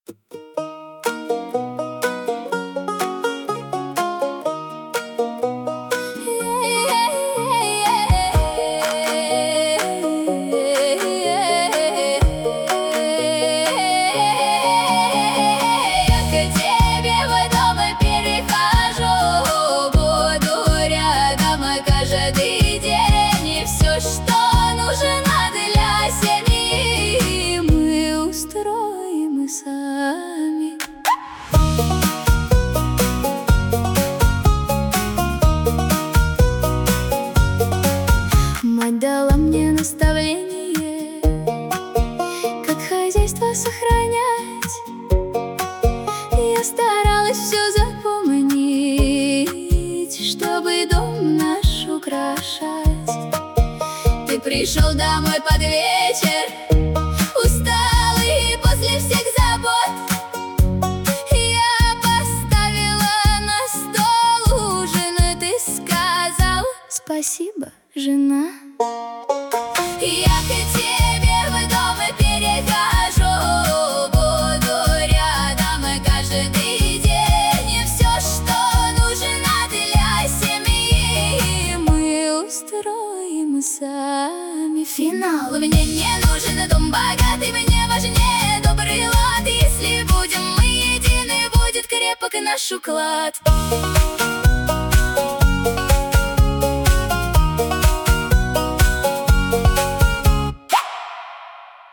Сами. Мать дала мне наставление, как хозяйство сохранять. Я старалась все запомнить, чтобы дом наш украшать. Ты пришел домой под вечер, усталый после всех забот. Я поставила на стол ужин, и ты сказал: спасибо, жена. Я к тебе в дом перехожу, буду рядом каждый день. И все, что нужно для семьи, мы устроим сами. Финал: мне не нужен дом богатый, мне важнее добрый лад. Если будем мы едины, будет крепок наш уклад.